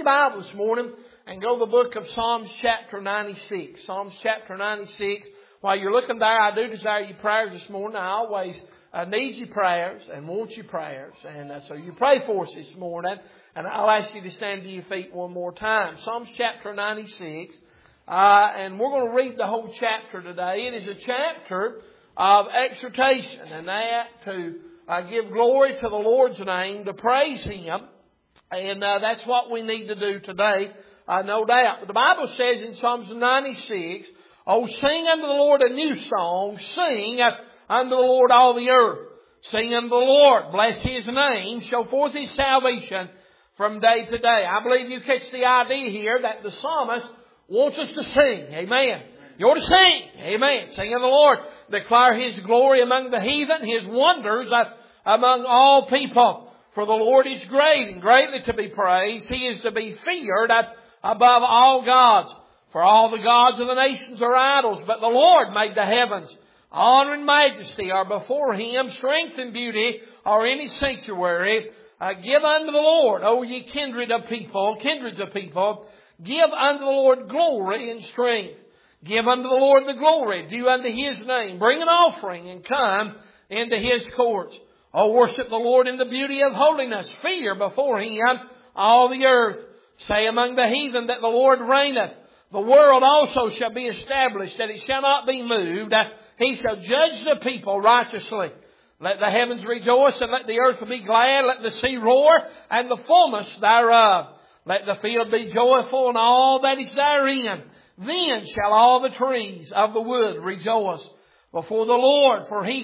Bible this morning and go to the book of Psalms chapter 96. Psalms chapter 96. While you're looking there, I do desire your prayers this morning. I always need your prayers and want your prayers. And so you pray for us this morning. And I'll ask you to stand to your feet one more time. Psalms chapter 96. And we're going to read the whole chapter today. It is a chapter of exhortation, and that to give glory to the Lord's name, to praise Him. And that's what we need to do today, no doubt. But the Bible says in Psalms 96, "Oh, sing unto the Lord a new song, sing unto the Lord all the earth. Sing unto the Lord, bless His name, show forth His salvation from day to day." I believe you catch the idea here that the psalmist wants us to sing. Amen. You're to sing. Amen. Sing unto the Lord. Declare His glory among the heathen, His wonders among all people. For the Lord is great and greatly to be praised. He is to be feared above all gods. For all the gods of the nations are idols, but the Lord made the heavens. Honor and majesty are before Him. Strength and beauty are in His sanctuary. Give unto the Lord, O ye kindreds of people, give unto the Lord glory and strength. Give unto the Lord the glory due unto His name. Bring an offering and come into His courts. O worship the Lord in the beauty of holiness. Fear before Him all the earth. Say among the heathen that the Lord reigneth. The world also shall be established, that it shall not be moved. He shall judge the people righteously. Let the heavens rejoice and let the earth be glad. Let the sea roar and the fullness thereof. Let the field be joyful and all that is therein. Then shall all the trees of the wood rejoice before the Lord. For He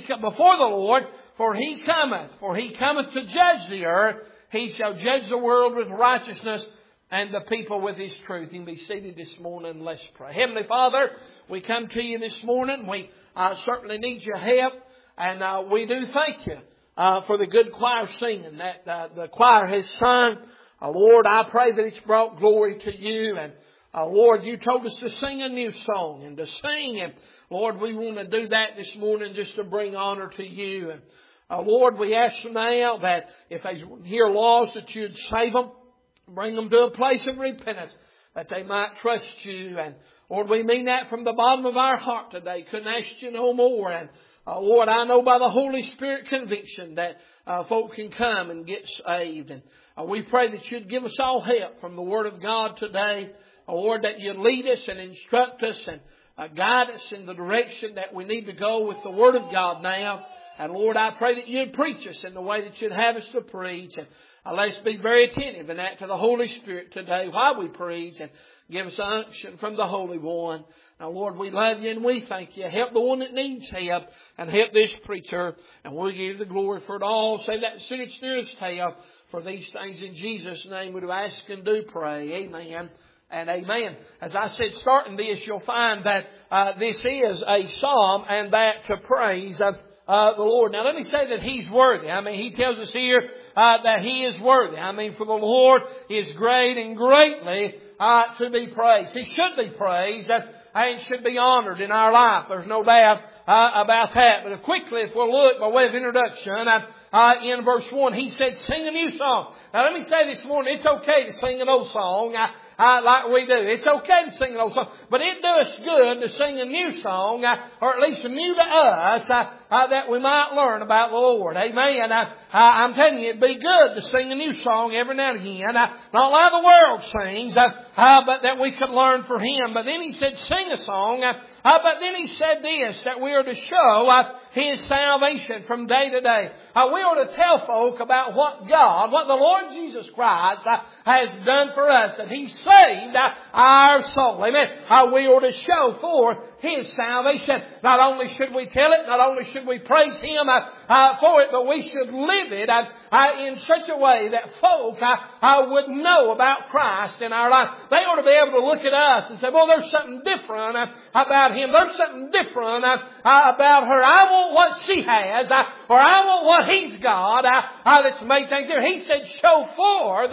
cometh to judge the earth. He shall judge the world with righteousness and the people with His truth. You can be seated this morning. Let's pray. Heavenly Father, we come to You this morning. We certainly need Your help. And we do thank You for the good choir singing that the choir has sung. Lord, I pray that it's brought glory to You. And Lord, You told us to sing a new song and to sing. And Lord, we want to do that this morning just to bring honor to You. And Lord, we ask now that if they hear lost, that You'd save them, bring them to a place of repentance, that they might trust You. And Lord, we mean that from the bottom of our heart today. Couldn't ask You no more. And Lord, I know by the Holy Spirit conviction that folk can come and get saved. And we pray that You'd give us all help from the Word of God today. Lord, that You'd lead us and instruct us and guide us in the direction that we need to go with the Word of God now. And Lord, I pray that You'd preach us in the way that You'd have us to preach. And let us be very attentive in that to the Holy Spirit today while we preach. And give us unction from the Holy One. Now, Lord, we love You and we thank You. Help the one that needs help and help this preacher. And we'll give You the glory for it all. Say that sentence near His tail. For these things in Jesus' name we do ask and do pray. Amen and amen. As I said, starting this, you'll find that this is a psalm and that to praise the Lord. Now, let me say that He's worthy. I mean, He tells us here that He is worthy. I mean, for the Lord is great and greatly to be praised. He should be praised and should be honored in our life. There's no doubt about that. But quickly, if we'll look by way of introduction, in verse 1, He said, sing a new song. Now, let me say this morning, it's okay to sing an old song like we do. It's okay to sing an old song. But it does us good to sing a new song, or at least new to us, that we might learn about the Lord. Amen. I'm telling you, it'd be good to sing a new song every now and again. Not like the world sings, but that we could learn for Him. But then He said, sing a song. But then He said this, that we are to show His salvation from day to day. We are to tell folk about what the Lord Jesus Christ has done for us, that He saved our soul. Amen. We are to show forth His salvation. Not only should we tell it, not only should we praise Him for it, but we should live it in such a way that folk would know about Christ in our life. They ought to be able to look at us and say, well, there's something different about him. There's something different about her. I want what she has, or I want what he's got that's made things different. He said, show forth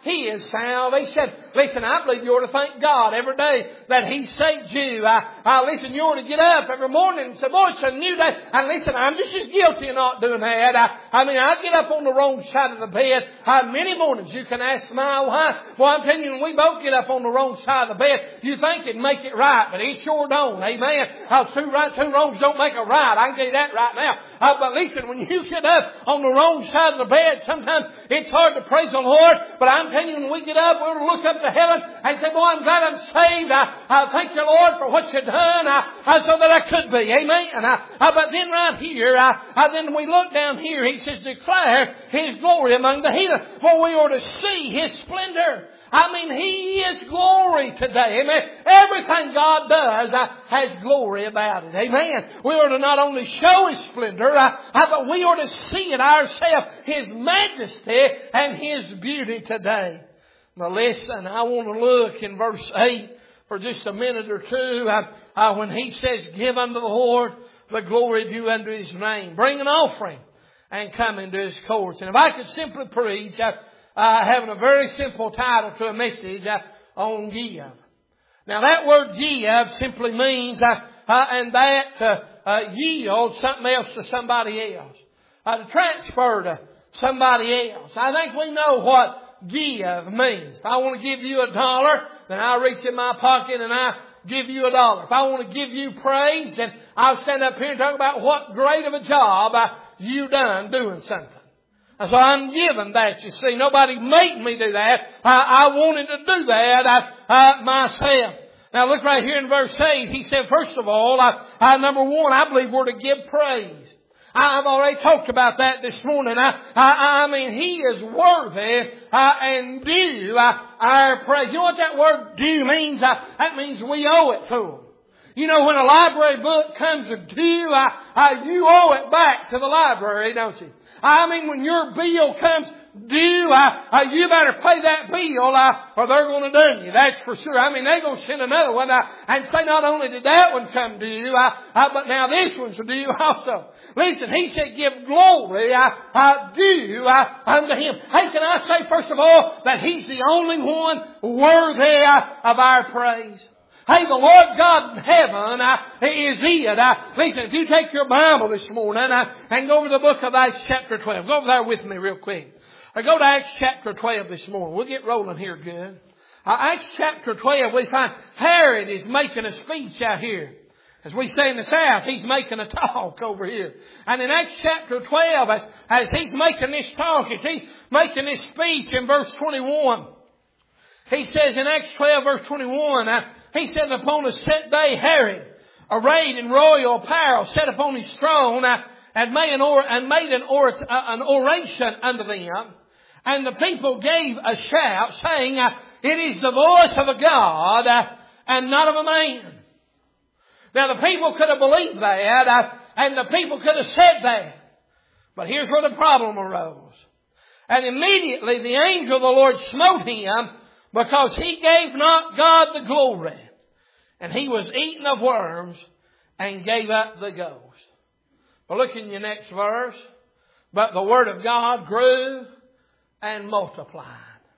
He is salvation. Listen, I believe you ought to thank God every day that He saved you. Listen, you ought to get up every morning and say, boy, it's a new day. And listen, I'm just as guilty of not doing that. I get up on the wrong side of the bed. Many mornings you can ask my wife. Well, I'm telling you, when we both get up on the wrong side of the bed, you think it'd make it right, but it sure don't. Amen. Two wrongs don't make a right. I can tell you that right now. But listen, when you get up on the wrong side of the bed, sometimes it's hard to praise the Lord. But I'm telling you, when we get up, we'll look up to heaven and say, boy, I'm glad I'm saved. I thank you, Lord, for what you've done so that I could be. Amen. But then right here, then we look down here, He says, declare His glory among the heathen. For we are to see His splendor. I mean, He is glory today. Amen. Everything God does has glory about it. Amen. We are to not only show His splendor, but we are to see it ourselves, His majesty and His beauty today. Now listen, I want to look in verse 8 for just a minute or two when He says, give unto the Lord the glory due unto His name. Bring an offering and come into His courts. And if I could simply preach, having a very simple title to a message on give. Now that word give simply means yield something else to somebody else. To transfer to somebody else. I think we know what give means. If I want to give you $1, then I reach in my pocket and I give you $1. If I want to give you praise, then I'll stand up here and talk about what great of a job you done doing something. So I'm given that, you see. Nobody made me do that. I wanted to do that myself. Now look right here in verse 8. He said, first of all, number one, I believe we're to give praise. I've already talked about that this morning. I mean, He is worthy and due our praise. You know what that word due means? That means we owe it to Him. You know, when a library book comes due, you owe it back to the library, don't you? I mean, when your bill comes due, you better pay that bill, or they're going to done you. That's for sure. I mean, they're going to send another one, and say not only did that one come due, but now this one's due also. Listen, He said, give glory, due, unto Him. Hey, can I say first of all, that He's the only one worthy, of our praise? Hey, the Lord God in heaven is it. Listen, if you take your Bible this morning and go over the book of Acts chapter 12. Go over there with me real quick. Go to Acts chapter 12 this morning. We'll get rolling here good. Acts chapter 12, we find Herod is making a speech out here. As we say in the South, he's making a talk over here. And in Acts chapter 12, as he's making this talk, as he's making this speech in verse 21, he says in Acts 12 verse 21, he said, upon a set day, Herod, arrayed in royal apparel, sat upon his throne, and made an oration unto them. And the people gave a shout, saying, it is the voice of a God, and not of a man. Now the people could have believed that, and the people could have said that. But here's where the problem arose. And immediately the angel of the Lord smote him, because he gave not God the glory. And he was eaten of worms and gave up the ghost. Well, look in your next verse. But the word of God grew and multiplied.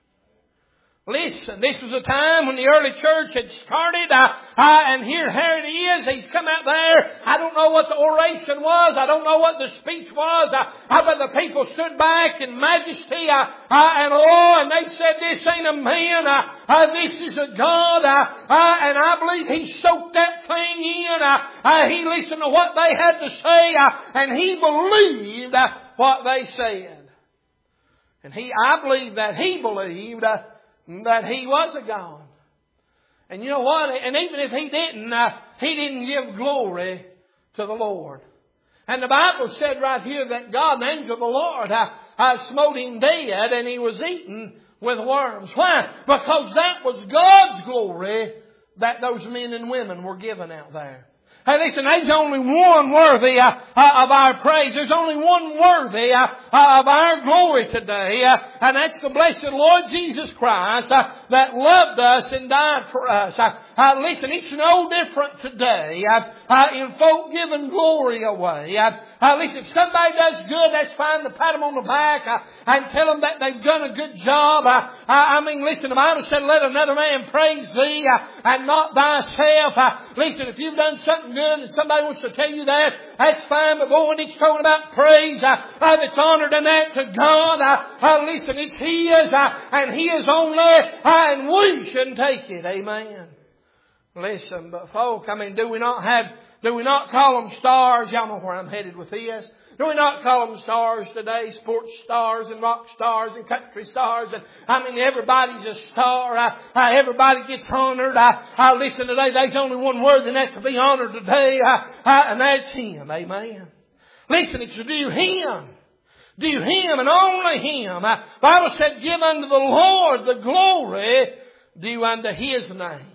Listen, this was a time when the early church had started, and here Herod is. He's come out there. I don't know what the oration was. I don't know what the speech was. But the people stood back in majesty and awe, and they said, this ain't a man. This is a God. And I believe he soaked that thing in. He listened to what they had to say, and he believed what they said. And I believe that he believed that he was a God. And you know what? And even if he didn't give glory to the Lord. And the Bible said right here that God, the angel of the Lord, smote him dead, and he was eaten with worms. Why? Because that was God's glory that those men and women were given out there. Hey, listen, there's only one worthy of our praise. There's only one worthy of our glory today. And that's the blessed Lord Jesus Christ that loved us and died for us. Listen, it's no different today in folk giving glory away. Listen, if somebody does good, that's fine to pat them on the back and tell them that they've done a good job. Listen, the Bible said, let another man praise thee and not thyself. Listen, if you've done something good and somebody wants to tell you that, that's fine. But boy, when it's talking about praise, that's honored and that to God. Listen, it's His and His only, and we shouldn't take it. Amen. Listen, but folk, do we not call them stars? Y'all know where I'm headed with this. Do we not call them stars today? Sports stars and rock stars and country stars. And everybody's a star. Everybody gets honored. Listen, today there's only one worthy in that to be honored today. And that's Him. Amen. Listen, it's to do Him. Do Him and only Him. The Bible said, give unto the Lord the glory due unto His name.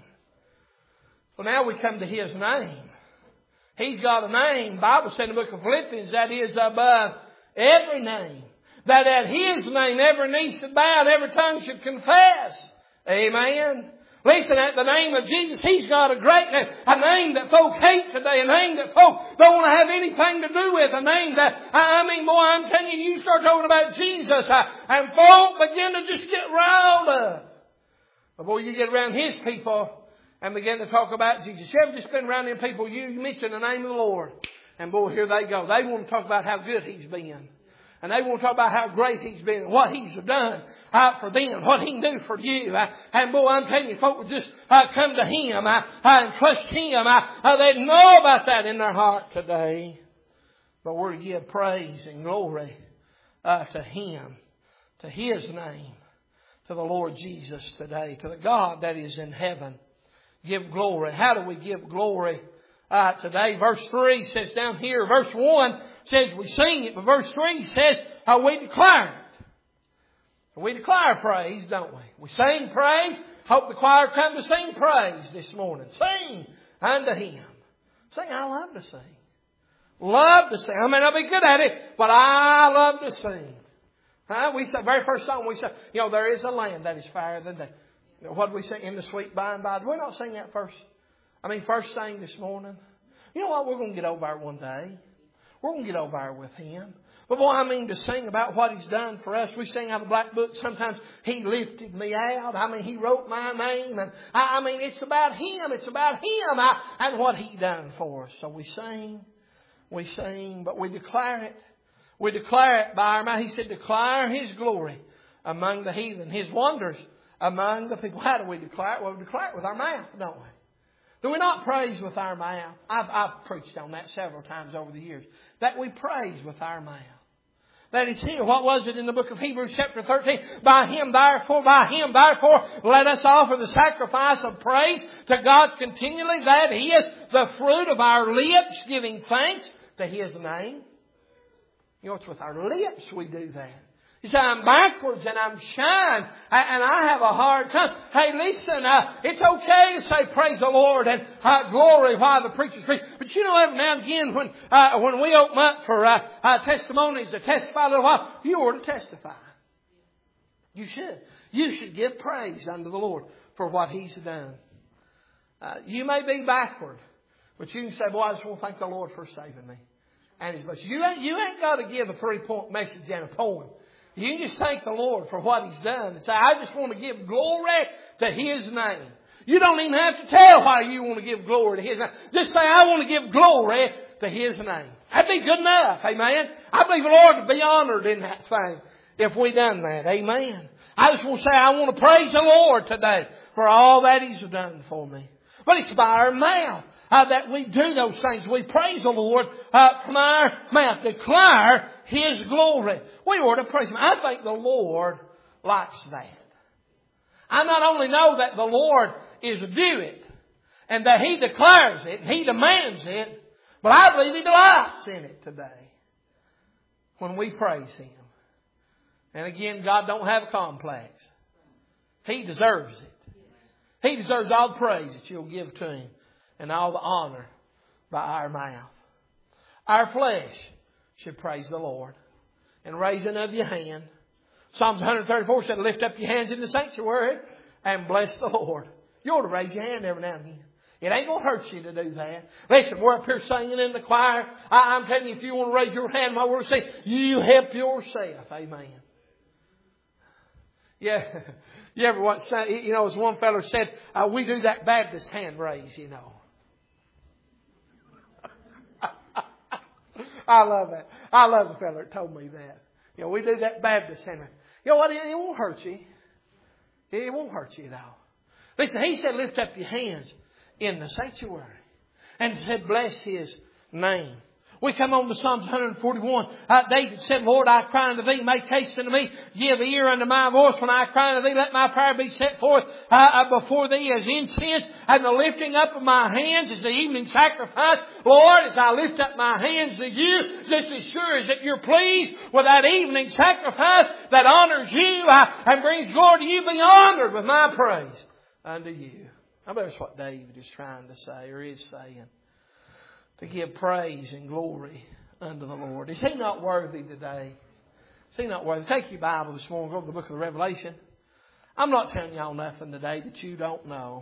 So now we come to His name. He's got a name. The Bible said in the book of Philippians that is above every name. That at His name every knee should bow and every tongue should confess. Amen. Listen, at the name of Jesus, He's got a great name. A name that folk hate today. A name that folk don't want to have anything to do with. A name that, boy, I'm telling you, you start talking about Jesus and folk begin to just get riled up. But boy, you get around His people and begin to talk about Jesus. You ever just been around them people, you mention the name of the Lord, and boy, here they go. They want to talk about how good He's been. And they want to talk about how great He's been, and what He's done for them, what He can do for you. And boy, I'm telling you, folk would just come to Him and trust Him. They know about that in their heart today. But we're to give praise and glory to Him, to His name, to the Lord Jesus today, to the God that is in heaven. Give glory. How do we give glory today? Verse 3 says down here, verse 1 says we sing it, but verse 3 says we declare it. We declare praise, don't we? We sing praise. Hope the choir come to sing praise this morning. Sing unto Him. Sing, I love to sing. Love to sing. I may not be good at it, but I love to sing. We say, very first song we say, there is a land that is fairer than day. What do we sing? In the sweet by and by. We're not singing that first. First thing this morning. You know what? We're going to get over there one day. We're going to get over there with Him. But boy, to sing about what He's done for us. We sing out of the Black Book. Sometimes He lifted me out. He wrote my name. And it's about Him. It's about Him and what He done for us. So we sing, but we declare it. We declare it by our mouth. He said, declare His glory among the heathen, His wonders among the people. How do we declare it? Well, we declare it with our mouth, don't we? Do we not praise with our mouth? I've preached on that several times over the years. That we praise with our mouth. That is here. What was it in the book of Hebrews chapter 13? By Him therefore, let us offer the sacrifice of praise to God continually. That is the fruit of our lips, giving thanks to His name. It's with our lips we do that. You say, I'm backwards and I'm shy and I have a hard time. Hey, listen, it's okay to say praise the Lord and glory while the preacher's preaching. But every now and again when we open up for testimonies to testify a little while, you ought to testify. You should. You should give praise unto the Lord for what He's done. You may be backward, but you can say, boy, I just want to thank the Lord for saving me. And His blessing. You ain't got to give a 3-point message and a poem. You can just thank the Lord for what He's done and say, I just want to give glory to His name. You don't even have to tell why you want to give glory to His name. Just say, I want to give glory to His name. That'd be good enough. Amen. I believe the Lord would be honored in that thing if we done that. Amen. I just want to say, I want to praise the Lord today for all that He's done for me. But it's by our mouth that we do those things. We praise the Lord from our mouth. Declare His glory. We ought to praise Him. I think the Lord likes that. I not only know that the Lord is due it and that He declares it and He demands it, but I believe He delights in it today when we praise Him. And again, God don't have a complex. He deserves it. He deserves all the praise that you'll give to Him and all the honor by our mouth. Our flesh should praise the Lord. And raising of your hand. Psalms 134 said, lift up your hands in the sanctuary and bless the Lord. You ought to raise your hand every now and again. It ain't going to hurt you to do that. Listen, we're up here singing in the choir. I'm telling you, if you want to raise your hand, my word say, you help yourself. Amen. Yeah. You ever watch, as one fellow said, we do that Baptist hand raise, I love that. I love the fellow that told me that. We do that Baptist hand raise. You know what? It won't hurt you. It won't hurt you at all. Listen, he said, lift up your hands in the sanctuary. And he said, bless His name. We come on to Psalms 141. David said, Lord, I cry unto Thee, make haste unto me. Give ear unto my voice when I cry unto Thee. Let my prayer be set forth before Thee as incense. And the lifting up of my hands is the evening sacrifice. Lord, as I lift up my hands to You, just as sure as that You're pleased with that evening sacrifice that honors You and brings glory to You, be honored with my praise unto You. I bet that's what David is trying to say, or is saying. To give praise and glory unto the Lord. Is He not worthy today? Is He not worthy? Take your Bible this morning, go to the book of the Revelation. I'm not telling y'all nothing today that you don't know.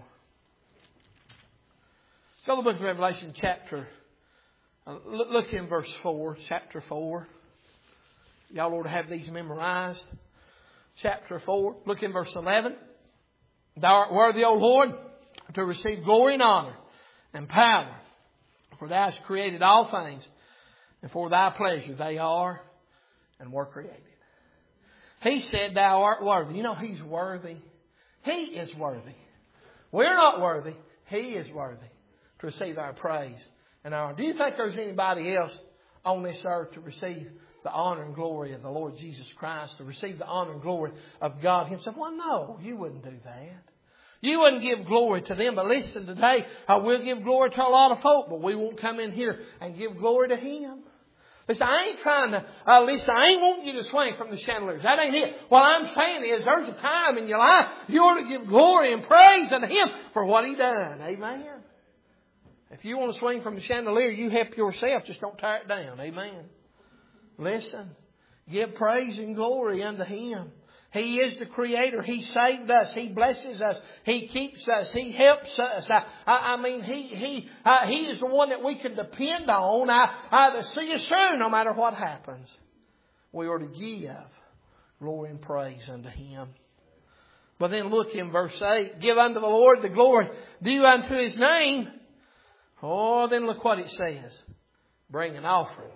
Go to the book of Revelation chapter. Look in verse 4, chapter 4. Y'all ought to have these memorized. Chapter 4, look in verse 11. Thou art worthy, O Lord, to receive glory and honor and power. For Thou hast created all things, and for Thy pleasure they are and were created. He said, Thou art worthy. He's worthy. He is worthy. We're not worthy. He is worthy to receive our praise and our honor. Do you think there's anybody else on this earth to receive the honor and glory of the Lord Jesus Christ, to receive the honor and glory of God Himself? Well, no, you wouldn't do that. You wouldn't give glory to them. But listen, today, we'll give glory to a lot of folk, but we won't come in here and give glory to Him. Listen, I ain't trying to, I ain't wanting you to swing from the chandeliers. That ain't it. What I'm saying is there's a time in your life you ought to give glory and praise unto Him for what He done. Amen. If you want to swing from the chandelier, you help yourself. Just don't tear it down. Amen. Listen, give praise and glory unto Him. He is the Creator. He saved us. He blesses us. He keeps us. He helps us. He is the one that we can depend on to see us through no matter what happens. We are to give glory and praise unto Him. But then look in verse 8. Give unto the Lord the glory due unto His name. Oh, then look what it says. Bring an offering.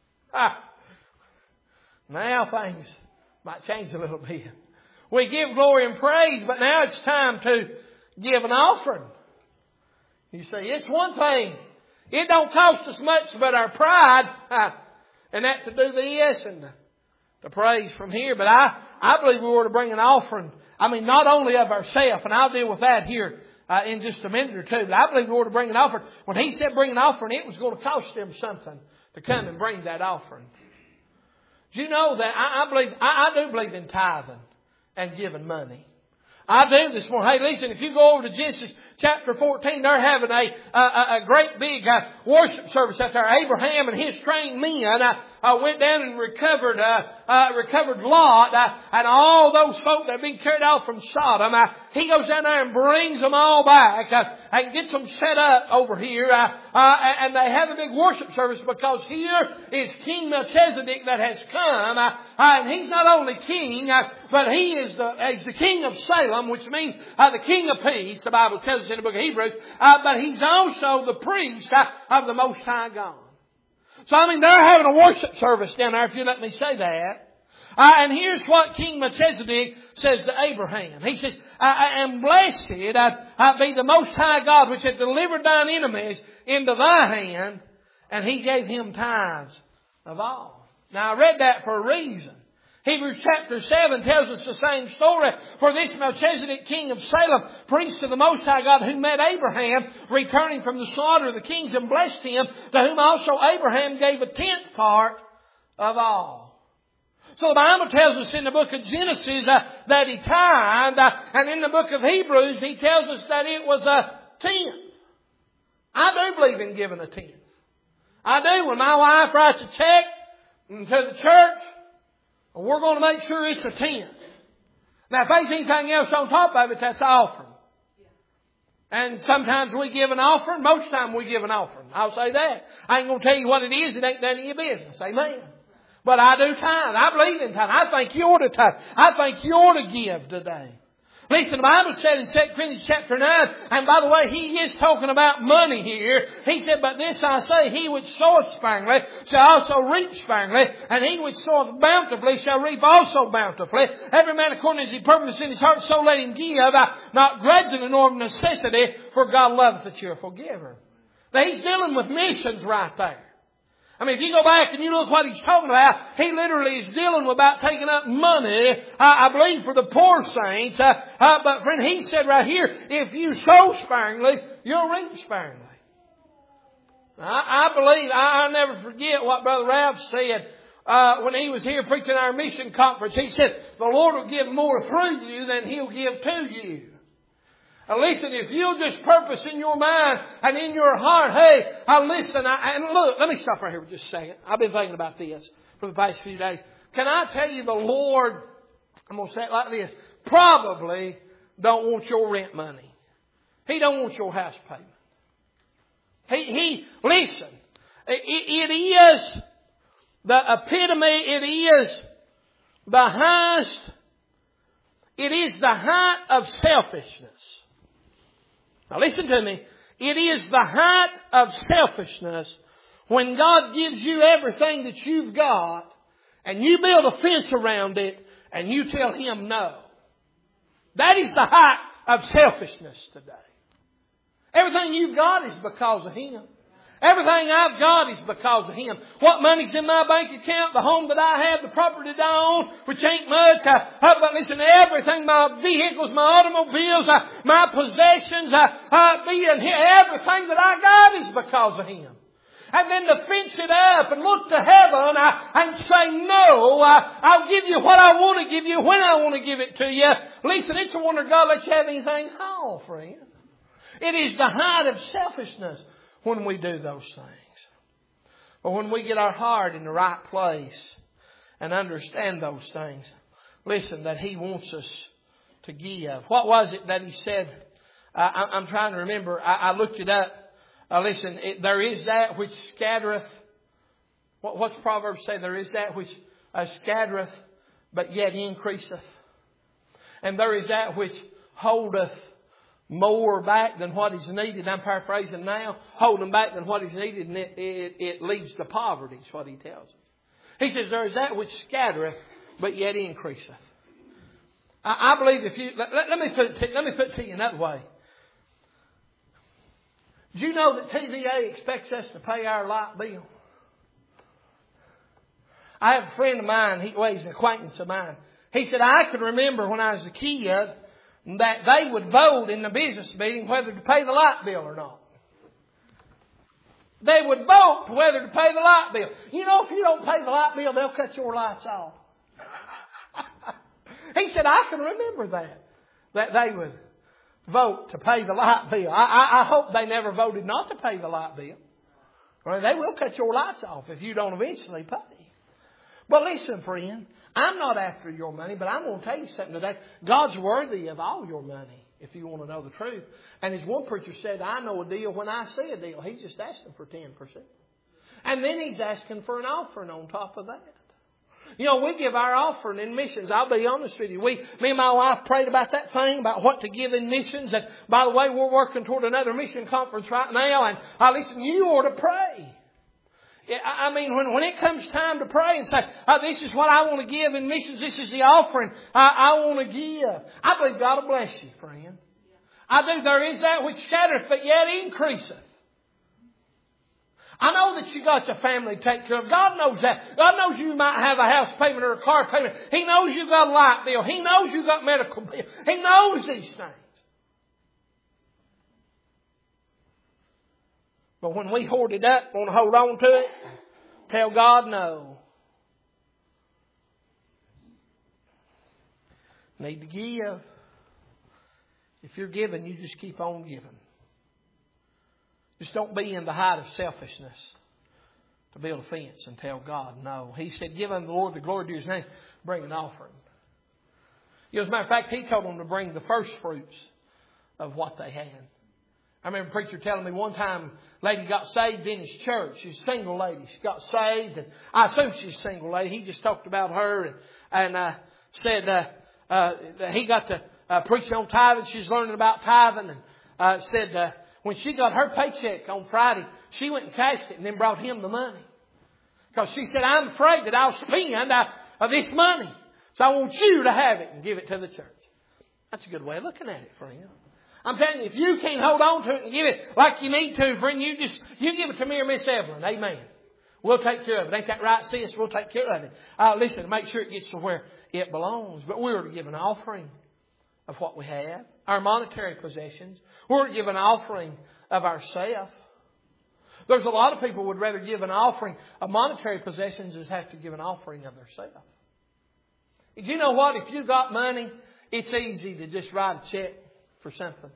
Now things might change a little bit. We give glory and praise, but now it's time to give an offering. You say, it's one thing. It don't cost us much but our pride. And that to do this and to praise from here. But I believe we were to bring an offering. Not only of ourselves, and I'll deal with that here in just a minute or two. But I believe we were to bring an offering. When He said bring an offering, it was going to cost them something to come and bring that offering. Do you know that I do believe in tithing and giving money? I do this morning. Hey, listen, if you go over to Genesis chapter 14, they're having a great big worship service out there. Abraham and his trained men went down and recovered Lot and all those folk that had been carried off from Sodom. He goes down there and brings them all back and gets them set up over here. And they have a big worship service because here is King Melchizedek that has come. And he's not only king, but he is the king of Salem, which means the king of peace. The Bible tells us in the book of Hebrews. But he's also the priest of the Most High God. So they're having a worship service down there, if you let me say that. And here's what King Melchizedek says to Abraham. He says, and blessed be the Most High God, which hath delivered thine enemies into thy hand. And he gave him tithes of all. Now I read that for a reason. Hebrews chapter 7 tells us the same story. For this Melchizedek, king of Salem, priest of the Most High God, who met Abraham, returning from the slaughter of the kings, and blessed him, to whom also Abraham gave a tenth part of all. So the Bible tells us in the book of Genesis that he tithed, and in the book of Hebrews he tells us that it was a tenth. I do believe in giving a tenth. I do. When my wife writes a check to the church, we're going to make sure it's a 10. Now, if there's anything else on top of it, that's offering. And sometimes we give an offering. Most of the time we give an offering. I'll say that. I ain't going to tell you what it is. It ain't none of your business. Amen. But I do tithe. I believe in tithe. I think you ought to tithe. I think you ought to give today. Listen, the Bible said in 2 Corinthians chapter 9, and by the way, he is talking about money here. He said, but this I say, he which soweth sparingly shall also reap sparingly, and he which soweth bountifully shall reap also bountifully. Every man according as he purposeth in his heart, so let him give, not grudgingly nor of necessity, for God loveth a cheerful giver. Now he's dealing with missions right there. I mean, if you go back and you look what he's talking about, he literally is dealing with about taking up money, I believe, for the poor saints. But friend, he said right here, if you sow sparingly, you'll reap sparingly. I believe, I'll never forget what Brother Ralph said when he was here preaching our mission conference. He said, the Lord will give more through you than He'll give to you. Listen, if you'll just purpose in your mind and in your heart, hey, listen, and look, let me stop right here for just a second. I've been thinking about this for the past few days. Can I tell you the Lord, I'm going to say it like this, probably don't want your rent money. He don't want your house payment. Listen, it is the epitome, it is the highest, it is the height of selfishness. Now listen to me. It is the height of selfishness when God gives you everything that you've got and you build a fence around it and you tell Him no. That is the height of selfishness today. Everything you've got is because of Him. Everything I've got is because of Him. What money's in my bank account, the home that I have, the property that I own, which ain't much. But listen, everything, my vehicles, my automobiles, my possessions, everything that I got is because of Him. And then to fence it up and look to heaven and say, no, I'll give you what I want to give you when I want to give it to you. Listen, it's a wonder God lets you have anything at all, friend. It is the height of selfishness when we do those things. But when we get our heart in the right place and understand those things, listen, that He wants us to give. What was it that He said? I'm trying to remember. I looked it up. Listen, there is that which scattereth. What's Proverbs say? There is that which scattereth, but yet increaseth. And there is that which holdeth more back than what is needed. I'm paraphrasing now. Holding back than what is needed, and it leads to poverty, is what he tells us. He says, there is that which scattereth, but yet increaseth. I believe if you... Let me put it to you another way. Do you know that TVA expects us to pay our light bill? I have a friend of mine, he's an acquaintance of mine. He said, I could remember when I was a kid that they would vote in the business meeting whether to pay the light bill or not. They would vote whether to pay the light bill. You know, if you don't pay the light bill, they'll cut your lights off. He said, I can remember that they would vote to pay the light bill. I hope they never voted not to pay the light bill. Or they will cut your lights off if you don't eventually pay. But listen, friend, I'm not after your money, but I'm going to tell you something today. God's worthy of all your money, if you want to know the truth. And as one preacher said, I know a deal when I see a deal. He's just asking for 10%. And then He's asking for an offering on top of that. You know, we give our offering in missions. I'll be honest with you. Me and my wife prayed about that thing, about what to give in missions. And by the way, we're working toward another mission conference right now. And listen, you ought to pray. I mean, when it comes time to pray and say, this is what I want to give in missions, this is the offering I want to give. I believe God will bless you, friend. I do. There is that which scattereth, but yet increaseth. I know that you got your family to take care of. God knows that. God knows you might have a house payment or a car payment. He knows you got a light bill. He knows you got medical bill. He knows these things. But when we hoard it up, want to hold on to it, tell God no. Need to give. If you're giving, you just keep on giving. Just don't be in the height of selfishness. to build a fence and tell God no. He said, give unto the Lord the glory due His name. Bring an offering. As a matter of fact, He told them to bring the first fruits of what they had. I remember a preacher telling me one time a lady got saved in his church. She's a single lady. She got saved. And I assume she's a single lady. He just talked about her and said that he got to preach on tithing. She's learning about tithing. And said when she got her paycheck on Friday, she went and cashed it and then brought him the money. Because she said, I'm afraid that I'll spend this money. So I want you to have it and give it to the church. That's a good way of looking at it, friend. I'm telling you, if you can't hold on to it and give it like you need to, friend, you give it to me or Miss Evelyn. Amen. We'll take care of it. Ain't that right, sis? We'll take care of it. Listen, make sure it gets to where it belongs. But we're to give an offering of what we have, our monetary possessions. We're to give an offering of ourself. There's a lot of people who would rather give an offering of monetary possessions than have to give an offering of themselves. Do you know what? If you've got money, it's easy to just write a check for something.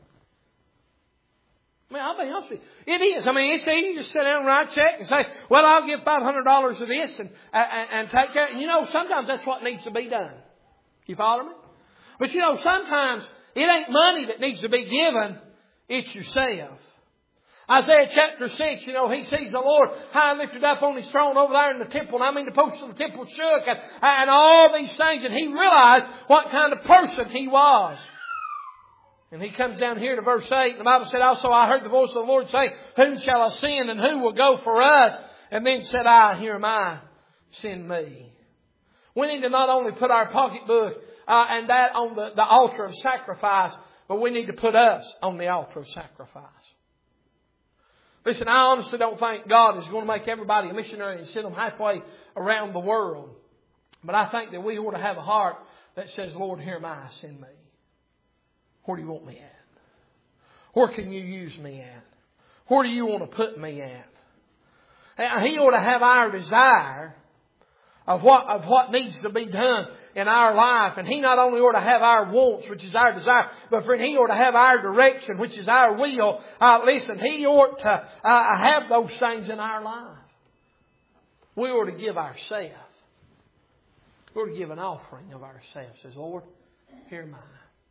I mean, I'll be honest with you. It is. I mean, it's easy to sit down and write a check and say, well, I'll give $500 of this and take care. You know, sometimes that's what needs to be done. You follow me? But you know, sometimes it ain't money that needs to be given. It's yourself. Isaiah chapter 6, you know, he sees the Lord high and lifted up on His throne over there in the temple. And I mean, the posts of the temple shook and all these things. And he realized what kind of person he was. And he comes down here to verse 8. And the Bible said, also I heard the voice of the Lord say, whom shall I send and who will go for us? And then said I, here am I, send me. We need to not only put our pocketbook and that on the altar of sacrifice, but we need to put us on the altar of sacrifice. Listen, I honestly don't think God is going to make everybody a missionary and send them halfway around the world. But I think that we ought to have a heart that says, Lord, here am I, send me. Where do you want me at? Where can you use me at? Where do you want to put me at? He ought to have our desire of what needs to be done in our life. And He not only ought to have our wants, which is our desire, but friend, He ought to have our direction, which is our will. Listen, He ought to have those things in our life. We ought to give ourselves. We ought to give an offering of ourselves. Says, Lord, here am I.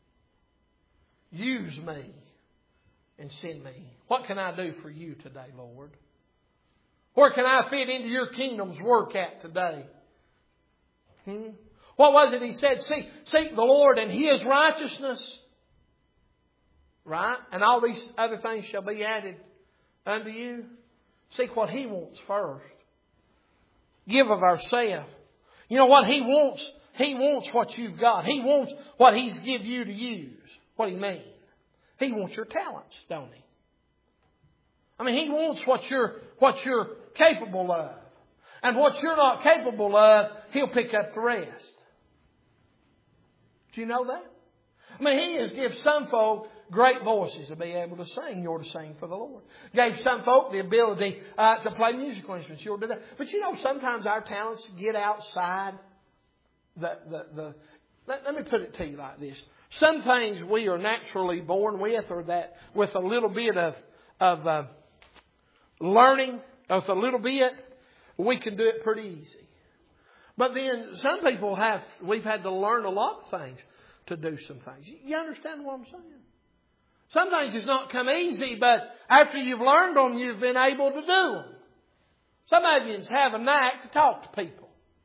Use me and send me. What can I do for you today, Lord? Where can I fit into your kingdom's work at today? What was it He said? Seek the Lord and His righteousness. Right? And all these other things shall be added unto you. Seek what He wants first. Give of ourselves. You know what He wants? He wants what you've got. He wants what He's give you to use. What do you mean? He wants your talents, don't He? I mean, He wants what you're capable of. And what you're not capable of, He'll pick up the rest. Do you know that? I mean, He has given some folk great voices to be able to sing. You ought to sing for the Lord. Gave some folk the ability to play musical instruments. You ought to do that. But you know, sometimes our talents get outside let me put it to you like this. Some things we are naturally born with, or that with a little bit of learning, with a little bit, we can do it pretty easy. But then some people we've had to learn a lot of things to do some things. You understand what I'm saying? Some things just not come easy, but after you've learned them, you've been able to do them. Some of you have a knack to talk to people.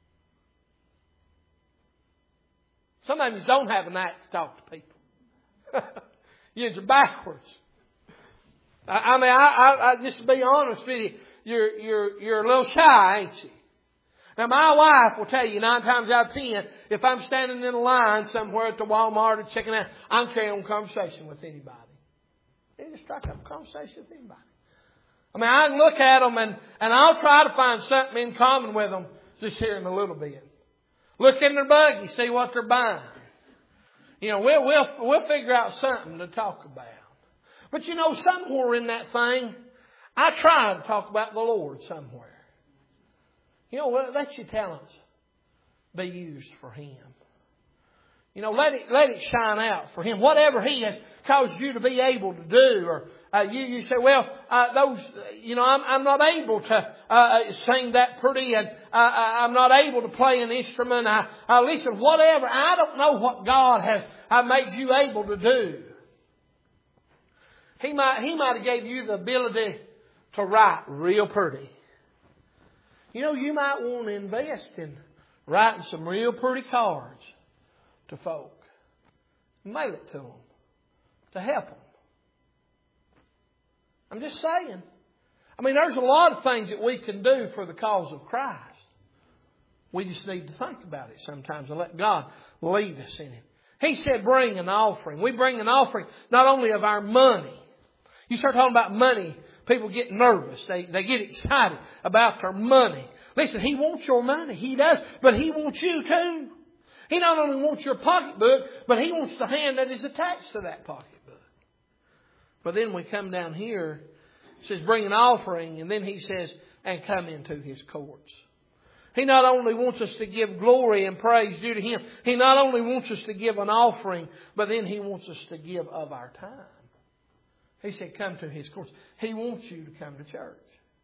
Some of you don't have a knack to talk to people. You're backwards. I mean, I just to be honest with you, you're a little shy, ain't you? Now, my wife will tell you 9 times out of 10, if I'm standing in a line somewhere at the Walmart or checking out, I'm carrying on conversation with anybody. They just strike up a conversation with anybody. I mean, I can look at them and I'll try to find something in common with them, just hearing a little bit. Look in their buggy, see what they're buying. You know, we'll figure out something to talk about. But you know, somewhere in that thing, I try to talk about the Lord somewhere. You know, let your talents be used for Him. Let it shine out for Him. Whatever He has caused you to be able to do, or you say, well, I'm not able to sing that pretty, and I'm not able to play an instrument. Listen, whatever. I don't know what God has made you able to do. He might have gave you the ability to write real pretty. You might want to invest in writing some real pretty cards to folk. Mail it to them. To help them. I'm just saying. There's a lot of things that we can do for the cause of Christ. We just need to think about it sometimes and let God lead us in it. He said bring an offering. We bring an offering not only of our money. You start talking about money, people get nervous. They get excited about their money. Listen, He wants your money. He does. But He wants you too. He not only wants your pocketbook, but He wants the hand that is attached to that pocketbook. But then we come down here, it says bring an offering, and then He says, and come into His courts. He not only wants us to give glory and praise due to Him, He not only wants us to give an offering, but then He wants us to give of our time. He said, come to His courts. He wants you to come to church.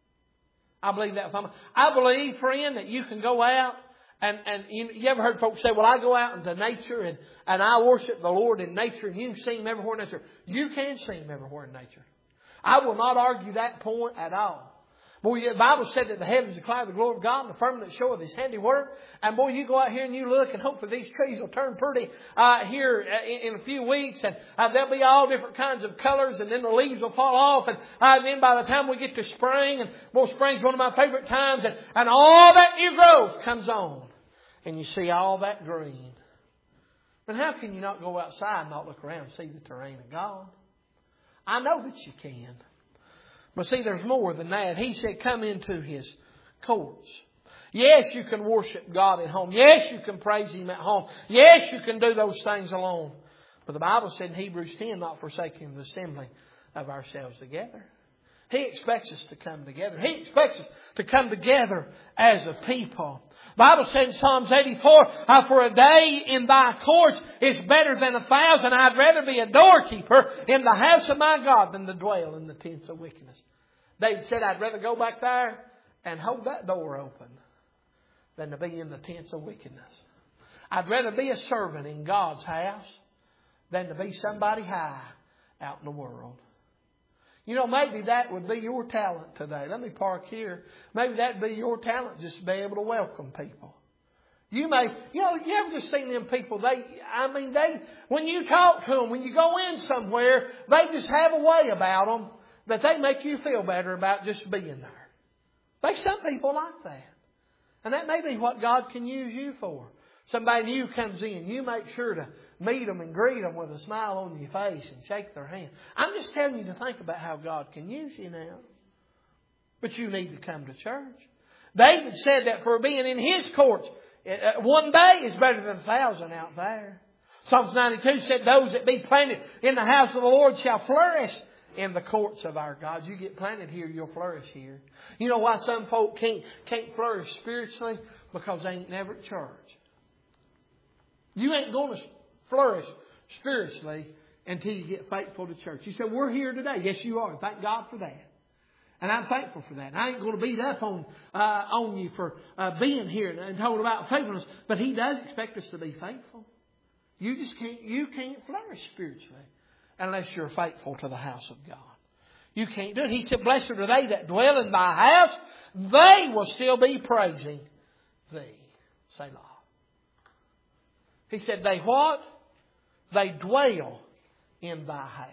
I believe that. I believe, friend, that you can go out and you ever heard folks say, well, I go out into nature and I worship the Lord in nature, and you can see Him everywhere in nature. You can see Him everywhere in nature. I will not argue that point at all. Boy, the Bible said that the heavens declare the glory of God, and the firmament showeth His handiwork. And boy, you go out here and you look, and hopefully these trees will turn pretty here in a few weeks, and there'll be all different kinds of colors, and then the leaves will fall off, and then by the time we get to spring, and boy, spring's one of my favorite times, and all that new growth comes on, and you see all that green. But how can you not go outside and not look around and see the terrain of God? I know that you can. But see, there's more than that. He said, come into His courts. Yes, you can worship God at home. Yes, you can praise Him at home. Yes, you can do those things alone. But the Bible said in Hebrews 10, not forsaking the assembling of ourselves together. He expects us to come together. He expects us to come together as a people. The Bible said in Psalms 84, for a day in Thy courts is better than 1,000. I'd rather be a doorkeeper in the house of my God than to dwell in the tents of wickedness. David said, I'd rather go back there and hold that door open than to be in the tents of wickedness. I'd rather be a servant in God's house than to be somebody high out in the world. Maybe that would be your talent today. Let me park here. Maybe that would be your talent, just to be able to welcome people. You ever just seen them people, when you talk to them, when you go in somewhere, they just have a way about them that they make you feel better about just being there. There's some people like that. And that may be what God can use you for. Somebody new comes in, you make sure to meet them and greet them with a smile on your face and shake their hand. I'm just telling you to think about how God can use you now. But you need to come to church. David said that for being in His courts, one day is better than 1,000 out there. Psalms 92 said, those that be planted in the house of the Lord shall flourish in the courts of our God. You get planted here, you'll flourish here. You know why some folk can't flourish spiritually? Because they ain't never at church. You ain't going to flourish spiritually until you get faithful to church. You say, we're here today. Yes, you are. Thank God for that. And I'm thankful for that. And I ain't going to beat up on you for being here and talking about faithfulness. But He does expect us to be faithful. You can't flourish spiritually unless you're faithful to the house of God. You can't do it. He said, blessed are they that dwell in Thy house. They will still be praising Thee. Selah. He said, they what? They dwell in Thy house.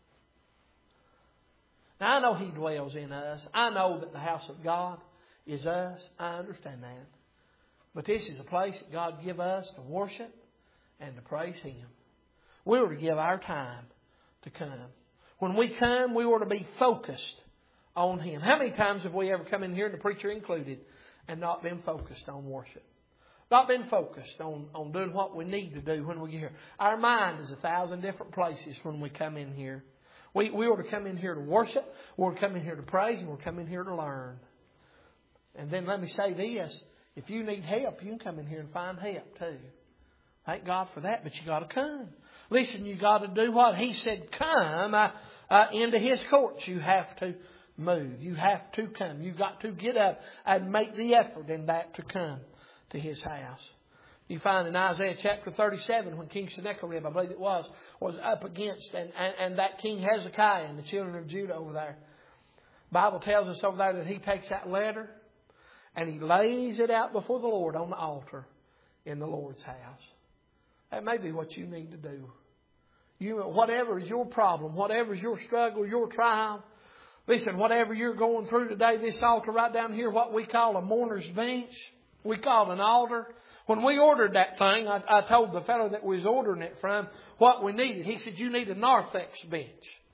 Now, I know He dwells in us. I know that the house of God is us. I understand that. But this is a place that God give us to worship and to praise Him. We were to give our time to come. When we come, we were to be focused on Him. How many times have we ever come in here, and the preacher included, and not been focused on worship? Not been focused on doing what we need to do when we get here. Our mind is 1,000 different places when we come in here. We were to come in here to worship. We're to come in here to praise. And we're to come in here to learn. And then let me say this. If you need help, you can come in here and find help too. Thank God for that, but you got to come. Listen, you got to do what He said. Come into His courts. You have to move. You have to come. You've got to get up and make the effort in that to come to His house. You find in Isaiah chapter 37 when King Sennacherib, I believe it was up against and that King Hezekiah and the children of Judah over there. The Bible tells us over there that he takes that letter and he lays it out before the Lord on the altar in the Lord's house. That may be what you need to do. Whatever is your problem, whatever is your struggle, your trial. Listen, whatever you're going through today, this altar right down here, what we call a mourner's bench, we call it an altar. When we ordered that thing, I told the fellow that we was ordering it from what we needed. He said, you need a narthex bench.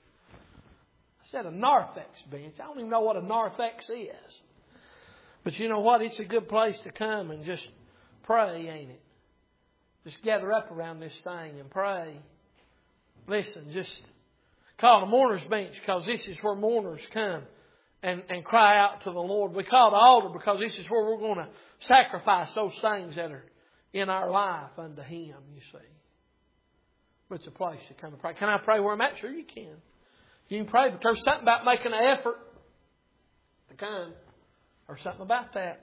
I said, a narthex bench? I don't even know what a narthex is. But you know what? It's a good place to come and just pray, ain't it? Just gather up around this thing and pray. Listen, just call it a mourner's bench because this is where mourners come and cry out to the Lord. We call it an altar because this is where we're going to sacrifice those things that are in our life unto Him, you see. But it's a place to come and pray. Can I pray where I'm at? Sure you can. You can pray, but there's something about making an effort to come. Or something about that.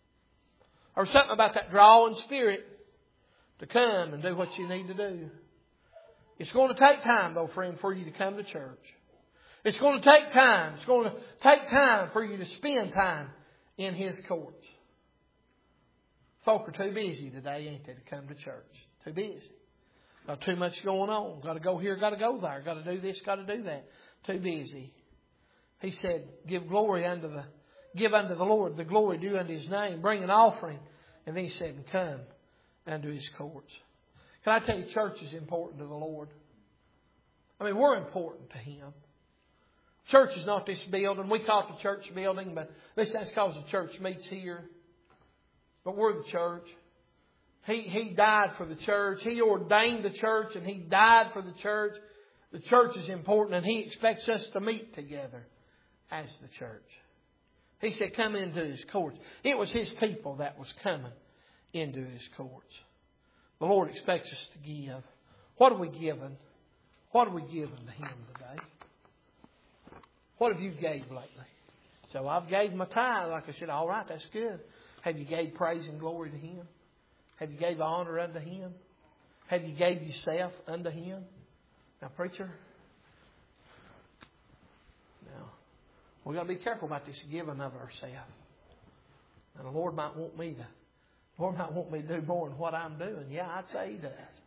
Or something about that drawing spirit to come and do what you need to do. It's going to take time, though, friend, for you to come to church. It's going to take time. It's going to take time for you to spend time in His courts. Folk are too busy today, ain't they, to come to church? Too busy. Got too much going on. Got to go here, got to go there. Got to do this, got to do that. Too busy. He said, give unto the Lord the glory due unto His name. Bring an offering. And then He said, and come unto His courts. Can I tell you, church is important to the Lord? I mean, we're important to Him. Church is not this building. We call it the church building, but listen, that's because the church meets here. But we're the church. He died for the church. He ordained the church and He died for the church. The church is important and He expects us to meet together as the church. He said, come into His courts. It was His people that was coming into His courts. The Lord expects us to give. What are we giving? What are we giving to Him today? What have you gave lately? So I've gave my tithe. Like I said, all right, that's good. Have you gave praise and glory to Him? Have you gave honor unto Him? Have you gave yourself unto Him? Now, preacher, now, we've got to be careful about this giving of ourselves. And the Lord might want me to do more than what I'm doing. Yeah, I'd say He does.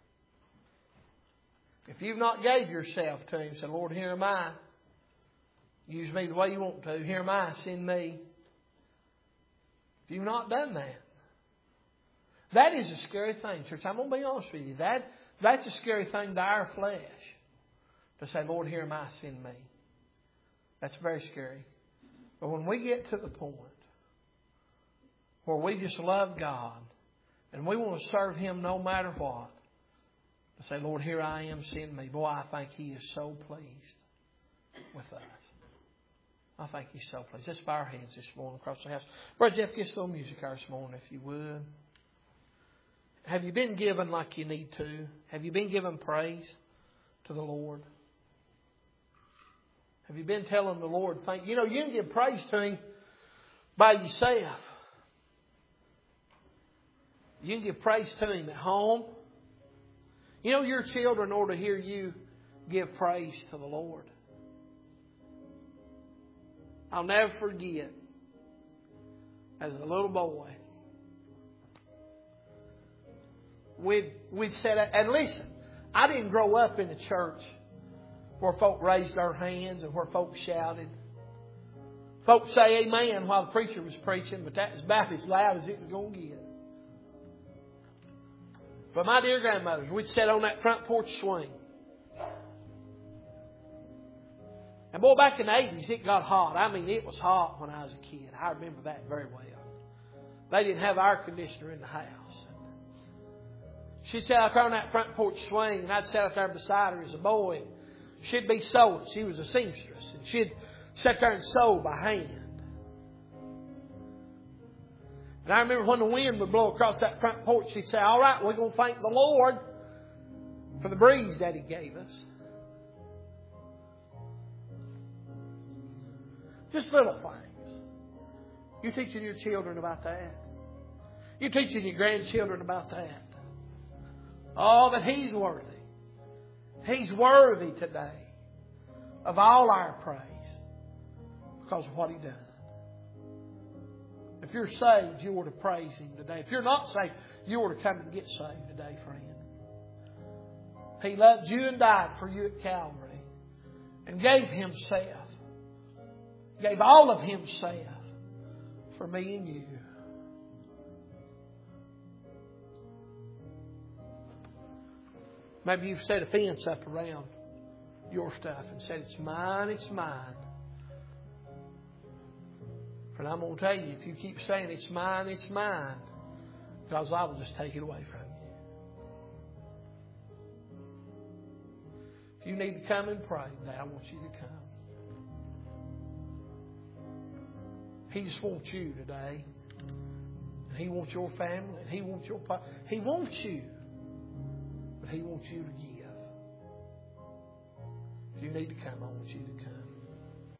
If you've not gave yourself to Him, say, Lord, here am I. Use me the way you want to. Here am I. Send me. If you've not done that, that is a scary thing, church. I'm going to be honest with you. That's a scary thing to our flesh. To say, Lord, here am I. Send me. That's very scary. But when we get to the point where we just love God and we want to serve Him no matter what, to say, Lord, here I am, send me. Boy, I think He is so pleased with us. I think He's so pleased. Let's bow our heads this morning across the house. Brother Jeff, get us a little music this morning if you would. Have you been given like you need to? Have you been giving praise to the Lord? Have you been telling the Lord, you can give praise to Him by yourself. You can give praise to Him at home. Your children ought to hear you give praise to the Lord. I'll never forget, as a little boy, we'd set up, and listen, I didn't grow up in a church where folk raised their hands and where folk shouted. Folks say amen while the preacher was preaching, but that's about as loud as it was going to get. But my dear grandmothers, we'd sit on that front porch swing. And boy, back in the 80s, it got hot. I mean, it was hot when I was a kid. I remember that very well. They didn't have air conditioner in the house. She'd sit out there on that front porch swing, and I'd sit out there beside her as a boy. She'd be sewing. She was a seamstress. And she'd sit there and sew by hand. And I remember when the wind would blow across that front porch, she'd say, all right, we're going to thank the Lord for the breeze that He gave us. Just little things. You teaching your children about that. You teaching your grandchildren about that. Oh, that He's worthy. He's worthy today of all our praise because of what He done. If you're saved, you ought to praise Him today. If you're not saved, you ought to come and get saved today, friend. He loved you and died for you at Calvary and gave Himself. Gave all of Himself for me and you. Maybe you've set a fence up around your stuff and said, it's mine, it's mine. But I'm going to tell you, if you keep saying it's mine, God will just take it away from you. If you need to come and pray today, I want you to come. He just wants you today. And He wants your family. And He wants your He wants you. But He wants you to give. If you need to come, I want you to come.